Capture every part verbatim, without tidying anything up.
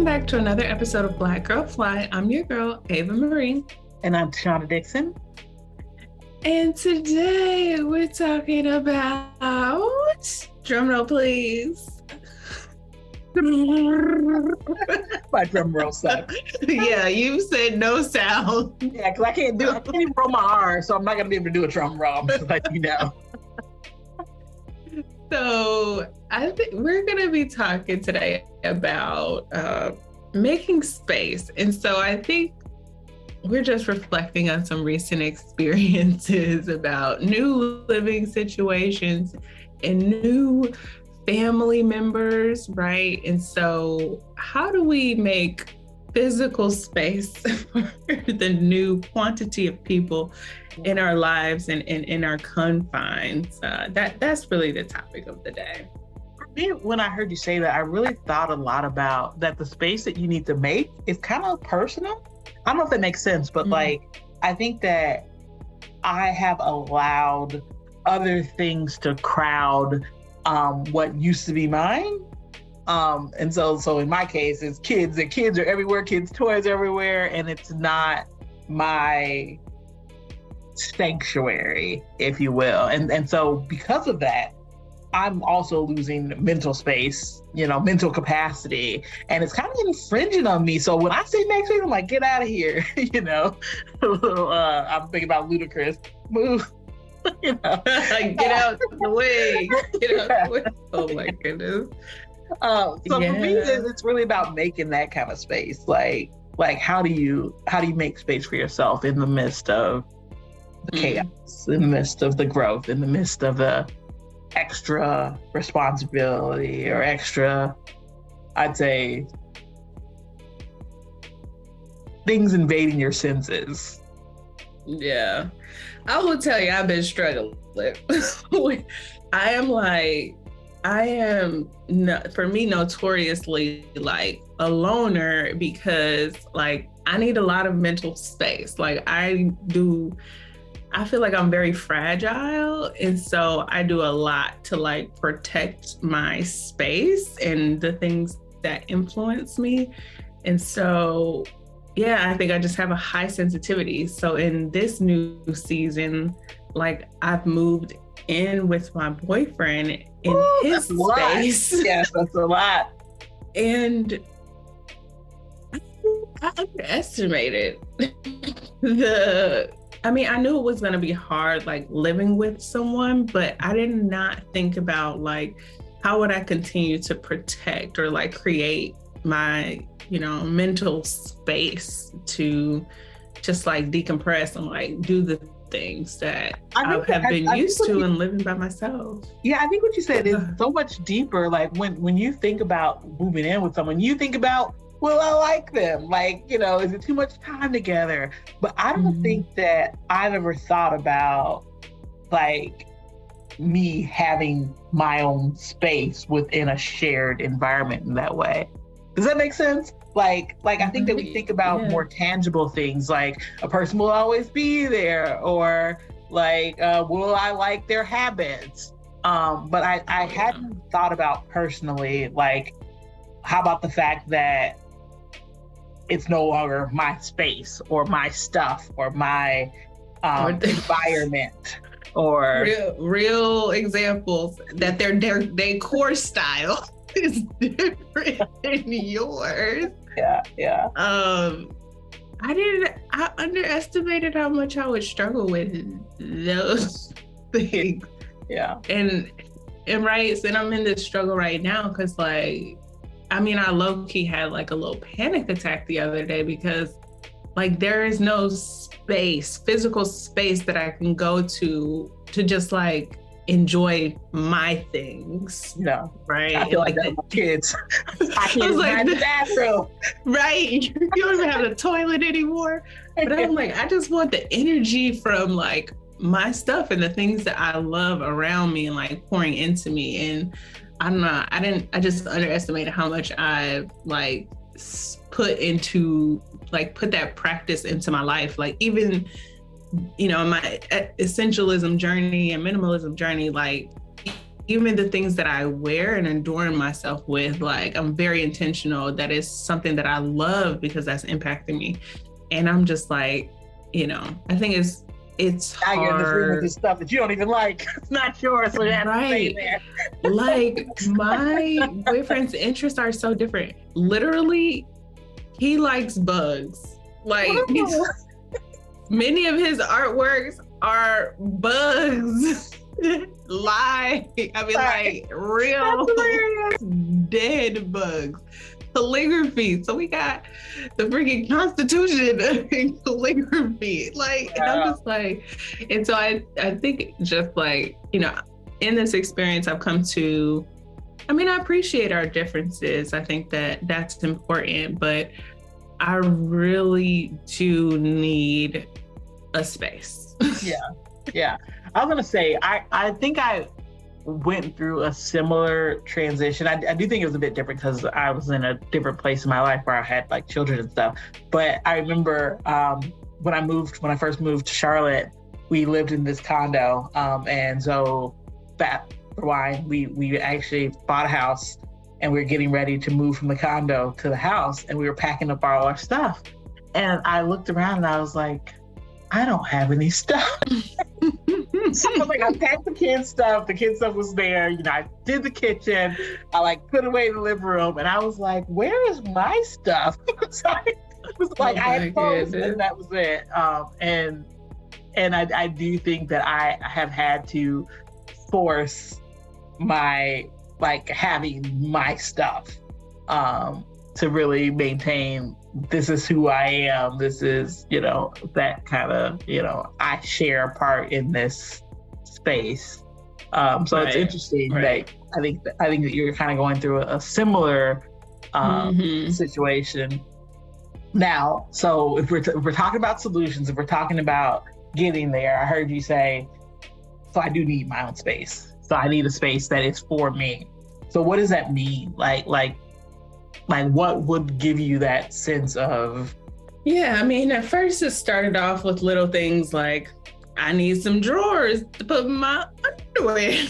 back to another episode of Black Girl Fly. I'm your girl, Ava Marie. And I'm Tashonda Dixon. And today we're talking about, drumroll please. My drum roll sucks. Yeah, you said no sound. Yeah, because I can't do I can't even roll my R, so I'm not gonna be able to do a drum roll. Like you know. So I think we're gonna be talking today about uh, making space, and so I think we're just reflecting on some recent experiences about new living situations and new family members, right? And so how do we make physical space for the new quantity of people in our lives and in our confines? Uh, that that's really the topic of the day. For me, when I heard you say that, I really thought a lot about that the space that you need to make is kind of personal. I don't know if that makes sense, but mm-hmm. like, I think that I have allowed other things to crowd um, what used to be mine. Um, and so, so in my case, it's kids, and kids are everywhere, kids' toys everywhere, and it's not my sanctuary, if you will. And and so because of that, I'm also losing mental space, you know, mental capacity, and it's kind of infringing on me. So when I say make space, I'm like, get out of here, you know. uh, I'm thinking about Ludacris, move. You know, get out the way, get out the way. Oh my goodness. Uh, so yeah. for me, it's really about making that kind of space. Like, like how do you how do you make space for yourself in the midst of the mm. chaos, in the midst of the growth, in the midst of the extra responsibility or extra, I'd say, things invading your senses. Yeah. I will tell you, I've been struggling. I am like, I am, no, for me, notoriously like a loner because like I need a lot of mental space. Like I do, I feel like I'm very fragile. And so I do a lot to like protect my space and the things that influence me. And so yeah, I think I just have a high sensitivity. So in this new season, like I've moved in with my boyfriend in Ooh, his space. Yes, that's a lot. And I, I underestimated the, I mean, I knew it was going to be hard, like living with someone, but I did not think about like, how would I continue to protect or like create my, you know, mental space to just like decompress and like do the things that I, I have that, been I, used I to you, and living by myself. Yeah, I think what you said is so much deeper. Like when, when you think about moving in with someone, you think about, will I like them? Like, you know, is it too much time together? But I don't mm-hmm. think that I've ever thought about like me having my own space within a shared environment in that way. Does that make sense? Like, like I think that we think about yeah. more tangible things, like a person will always be there, or like, uh, will I like their habits? Um, but I, I hadn't thought about personally, like, how about the fact that it's no longer my space or my stuff or my um, environment, or real, real examples that their their decor style is different than yours. Yeah, yeah. Um, I didn't. I underestimated how much I would struggle with those things. Yeah, and and right, and I'm in this struggle right now because, like, I mean, I low key had like a little panic attack the other day because, like, there is no space, physical space that I can go to to just like enjoy my things. Yeah. Right. I feel like, like that kids. I can't like the bathroom. Right. You don't even have a toilet anymore. But I'm like, I just want the energy from like my stuff and the things that I love around me and like pouring into me. And I don't know, I didn't, I just underestimated how much I've like put into, like put that practice into my life. Like even, you know, my essentialism journey and minimalism journey, like even the things that I wear and adorn myself with, like I'm very intentional. That is something that I love because that's impacting me. And I'm just like, you know, I think it's it's now hard. You're in this room with this stuff that you don't even like. It's not yours, so you have right. to stay there. Like my boyfriend's interests are so different. Literally, he likes bugs. Like many of his artworks are bugs. Lie. I mean, like real dead bugs. Calligraphy. So we got the freaking Constitution in calligraphy. Like, yeah. And I'm just like, and so I, I think just like, you know, in this experience, I've come to, I mean, I appreciate our differences. I think that that's important, but I really do need a space. Yeah. Yeah. I was going to say, I, I think I went through a similar transition. I, I do think it was a bit different because I was in a different place in my life where I had like children and stuff. But I remember um, when I moved, when I first moved to Charlotte, we lived in this condo. Um, and so that for why we, we actually bought a house and we were getting ready to move from the condo to the house, and we were packing up all our stuff. And I looked around and I was like, I don't have any stuff. So I was like, I packed the kids' stuff. The kids' stuff was there. You know, I did the kitchen. I like put away the living room, and I was like, "Where is my stuff?" So it was like oh I had clothes, and that was it. Um, and and I, I do think that I have had to force my like having my stuff um, to really maintain. This is who I am. This is, you know, that kind of, you know, I share a part in this space. Um, so right. It's interesting right. that I think, I think that you're kind of going through a, a similar um, mm-hmm. situation now. So if we're, t- if we're talking about solutions, if we're talking about getting there, I heard you say, so I do need my own space. So I need a space that is for me. So what does that mean? Like, like, Like what would give you that sense of? Yeah, I mean, at first it started off with little things like, I need some drawers to put my underwear.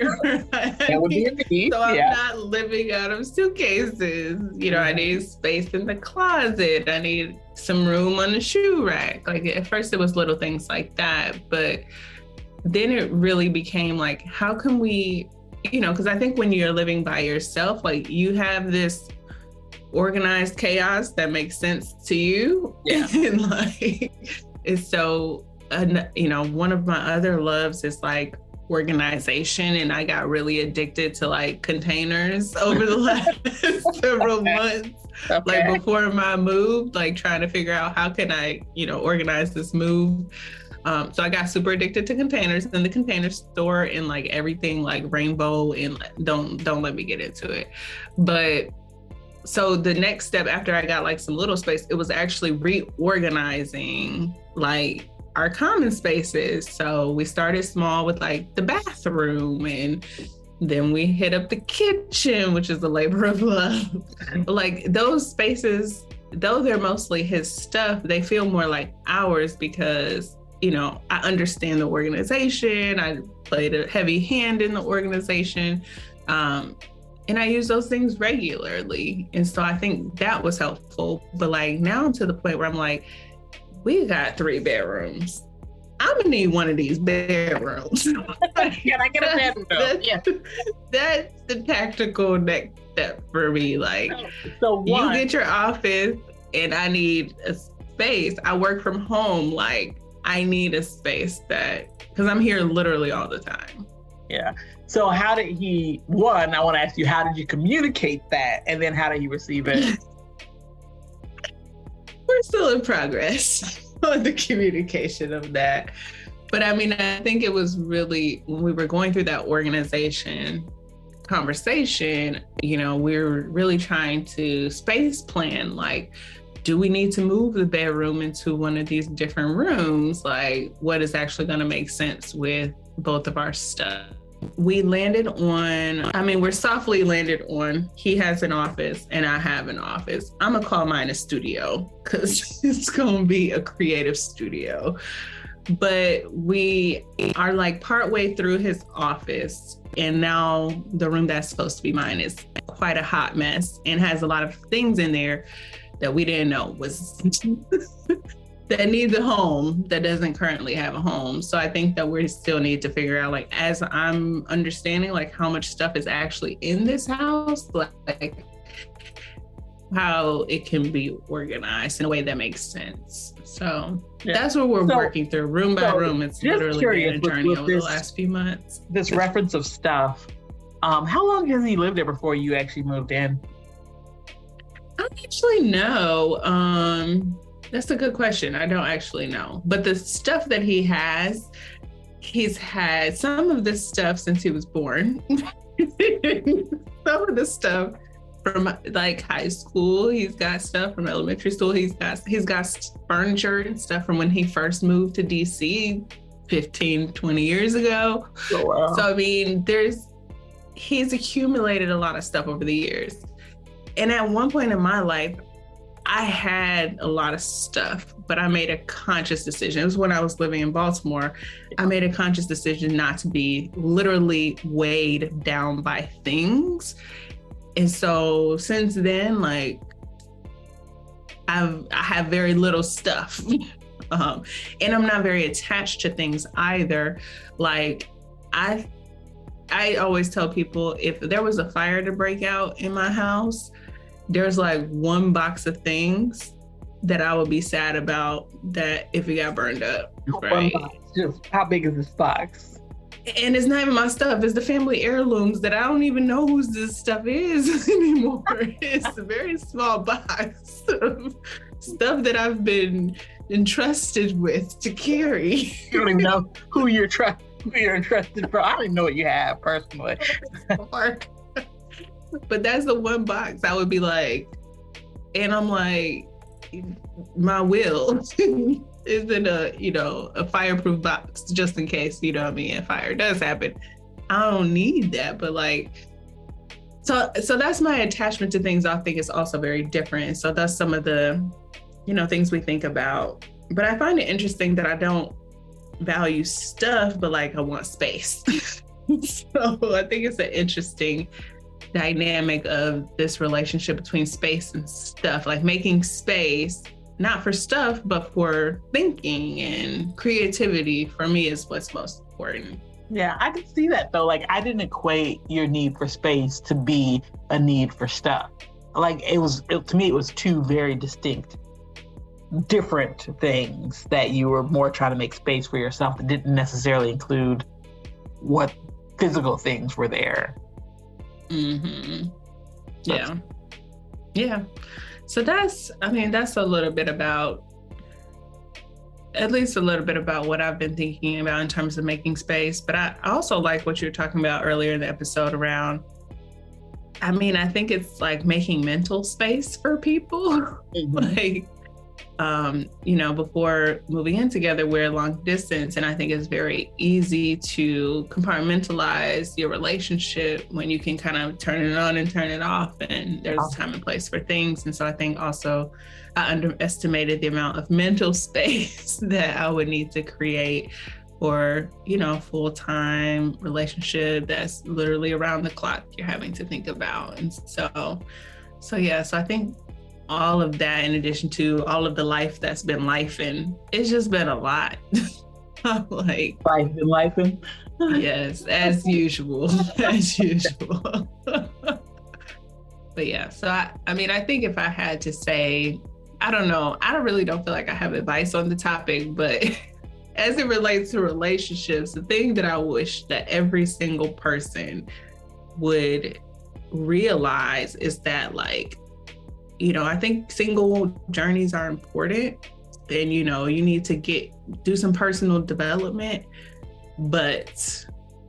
That would be a need. So I'm yeah. not living out of suitcases. You know, mm-hmm. I need space in the closet. I need some room on the shoe rack. Like at first it was little things like that, but then it really became like, how can we, you know, because I think when you're living by yourself, like you have this organized chaos that makes sense to you. Yeah. And like, it's so, uh, you know, one of my other loves is like organization. And I got really addicted to like containers over the last several months. Okay. Like before my move, like trying to figure out how can I, you know, organize this move. Um, so I got super addicted to containers in the container store and like everything like rainbow and don't, don't let me get into it. But so the next step after I got like some little space, it was actually reorganizing like our common spaces. So we started small with like the bathroom, and then we hit up the kitchen, which is a labor of love. Like those spaces, though they're mostly his stuff, they feel more like ours because, you know, I understand the organization. I played a heavy hand in the organization. Um, And I use those things regularly. And so I think that was helpful. But like now I'm to the point where I'm like, we got three bedrooms. I'm gonna need one of these bedrooms. Can I get a bedroom? That's, yeah. that's the tactical next step for me. Like, so one, you get your office and I need a space. I work from home. Like, I need a space that, because I'm here literally all the time. Yeah. So how did he, one, I want to ask you, how did you communicate that? And then how did he receive it? We're still in progress on the communication of that. But I mean, I think it was really, when we were going through that organization conversation, you know, we were really trying to space plan, like, do we need to move the bedroom into one of these different rooms? Like, what is actually going to make sense with both of our stuff? We landed on, I mean, we're softly landed on, he has an office and I have an office. I'm gonna call mine a studio because it's gonna be a creative studio. but we are like partway through his office, and now the room that's supposed to be mine is quite a hot mess and has a lot of things in there that we didn't know was that needs a home that doesn't currently have a home. So I think that we still need to figure out, like, as I'm understanding, like how much stuff is actually in this house, like how it can be organized in a way that makes sense. So yeah. That's what we're so, working through room by so room. It's literally been a journey with, with over this, the last few months. This reference of stuff. Um, how long has he lived there before you actually moved in? I don't actually know. Um, That's a good question. I don't actually know. But the stuff that he has, he's had some of this stuff since he was born. Some of the stuff from like high school. He's got stuff from elementary school. He's got he's got furniture and stuff from when he first moved to D C fifteen, twenty years ago. Oh, wow. So I mean, there's he's accumulated a lot of stuff over the years. And at one point in my life, I had a lot of stuff, but I made a conscious decision. It was when I was living in Baltimore. I made a conscious decision not to be literally weighed down by things. And so since then, like, I've, I have very little stuff. um, and I'm not very attached to things either. Like, I, I always tell people, if there was a fire to break out in my house, there's like one box of things that I would be sad about that if it got burned up, right? Just how big is this box? And it's not even my stuff. It's the family heirlooms that I don't even know whose this stuff is anymore. It's a very small box of stuff that I've been entrusted with to carry. You don't even know who you're, tr- who you're entrusted for. I don't even know what you have personally. But that's the one box I would be like, and I'm like, my will is in a, you know, a fireproof box just in case, you know what I mean, a fire does happen. I don't need that, but like, so so that's my attachment to things. I think is also very different. So that's some of the, you know, things we think about. But I find it interesting that I don't value stuff, but like I want space. So I think it's an interesting dynamic of this relationship between space and stuff, like making space, not for stuff, but for thinking and creativity for me is what's most important. Yeah, I can see that though. Like, I didn't equate your need for space to be a need for stuff. Like, it was, it, to me, it was two very distinct, different things that you were more trying to make space for yourself that didn't necessarily include what physical things were there. Mm-hmm. Yeah. Yeah. So that's, I mean, that's a little bit about, at least a little bit about what I've been thinking about in terms of making space. But I also like what you were talking about earlier in the episode around, I mean, I think it's like making mental space for people. Mm-hmm. Like, um, you know, before moving in together, we're long distance. And I think it's very easy to compartmentalize your relationship when you can kind of turn it on and turn it off. And there's a time and place for things. And so I think also I underestimated the amount of mental space that I would need to create for, you know, full-time relationship that's literally around the clock you're having to think about. And so, so yeah, so I think all of that, in addition to all of the life that's been life, and it's just been a lot. Like life and life and yes, as usual, as usual. But yeah, so I, I mean, I think if I had to say, I don't know, I don't really don't feel like I have advice on the topic, but as it relates to relationships, the thing that I wish that every single person would realize is that, like, you know, I think single journeys are important, and, you know, you need to get, do some personal development, but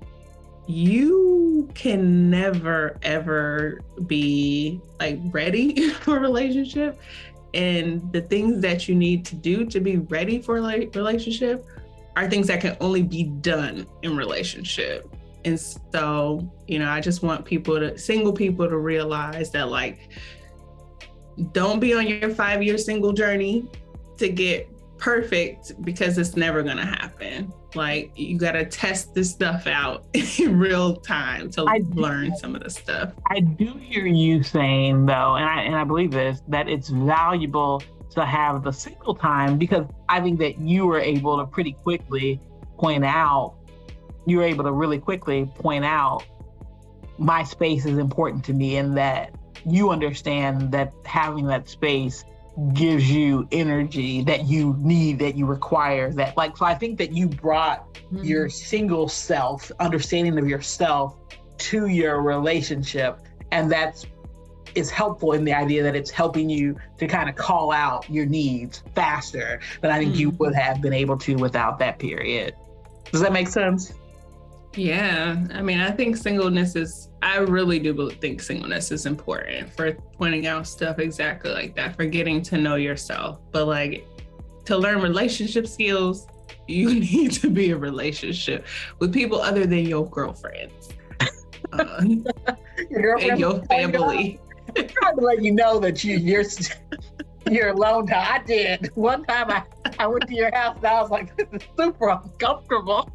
you can never, ever be like ready for a relationship. And the things that you need to do to be ready for a relationship are things that can only be done in relationship. And so, you know, I just want people to, single people to realize that, like, don't be on your five-year single journey to get perfect because it's never going to happen. Like, you got to test this stuff out in real time to I learn do, some of the stuff. I do hear you saying, though, and I and I believe this, that it's valuable to have the single time, because I think that you were able to pretty quickly point out, you were able to really quickly point out, my space is important to me, and that you understand that having that space gives you energy that you need, that you require, that like, so I think that you brought mm-hmm. your single self, understanding of yourself to your relationship. And that's, is helpful in the idea that it's helping you to kind of call out your needs faster than I think mm-hmm. you would have been able to without that period. Does that make sense? Yeah. I mean, I think singleness is, I really do think singleness is important for pointing out stuff exactly like that, for getting to know yourself. But like, to learn relationship skills, you need to be in a relationship with people other than your girlfriends. Uh, your girlfriend and your family. I'm trying to let you know that you, you're you're alone now. I did. One time I, I went to your house and I was like, this is super uncomfortable.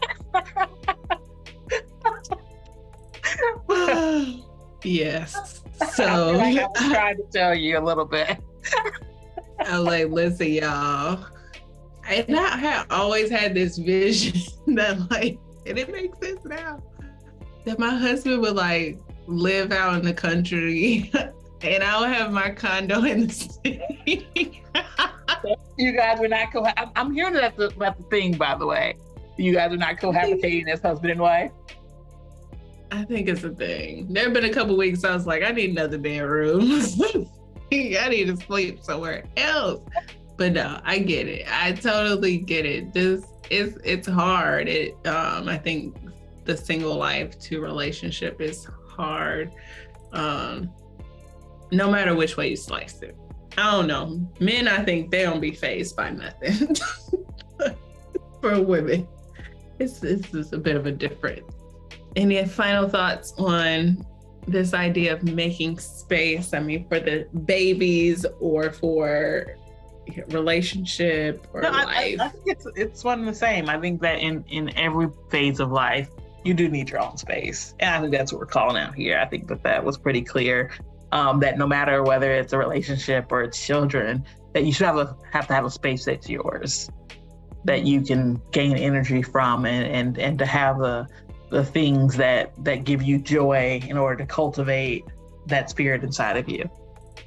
Yes. So I, I was trying to tell you a little bit. I'm like, listen, y'all. And I have always had this vision that, like, and it makes sense now, that my husband would like live out in the country and I'll have my condo in the city. You guys are not co- I'm hearing that's the, that's the thing, by the way. You guys are not cohabitating as husband and wife? I think it's a thing. There have been a couple weeks I was like, I need another bedroom. I need to sleep somewhere else. But no, I get it. I totally get it. This is, it's hard. It um I think the single life to relationship is hard. Um no matter which way you slice it. I don't know. Men, I think they don't be fazed by nothing. For women, it's this is a bit of a difference. Any final thoughts on this idea of making space? I mean, for the babies or for relationship or no, life? I, I think it's it's one and the same. I think that in, in every phase of life, you do need your own space. And I think that's what we're calling out here. I think that that was pretty clear, um, that no matter whether it's a relationship or it's children, that you should have, a, have to have a space that's yours, that you can gain energy from, and, and, and to have the the things that, that give you joy in order to cultivate that spirit inside of you.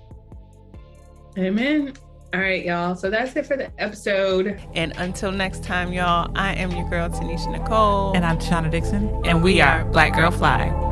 Amen. All right, y'all. So that's it for the episode. And until next time, y'all, I am your girl, Tanisha Nicole. And I'm Shauna Dixon. And we are Black Girl Fly.